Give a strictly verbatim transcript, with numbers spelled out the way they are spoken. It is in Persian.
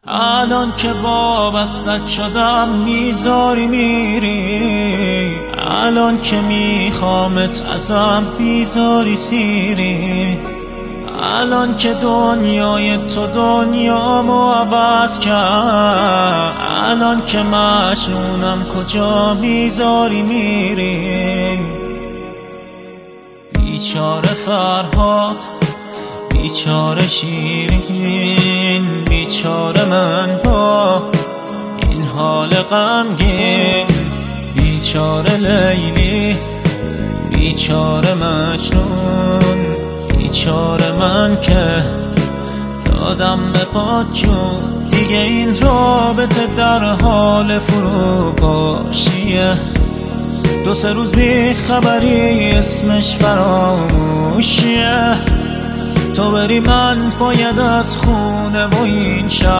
الان که وابستت شدم میذاری میری، الان که میخوامت ازم بیزاری سیری، الان که دنیای تو دنیامو عوض کرد، الان که مجنونم کجا میذاری میری. بیچاره فرهاد، بیچاره شیرین، بیچاره من با این حال غمگین، بیچاره لیلی، بیچاره مجنون، بیچاره من که دادم به پات جون. دیگه این رابطه در حال فروپاشیه، دو سه روز بی خبری اسمش فراموشیه. تو بری من باید از خونه و این شهر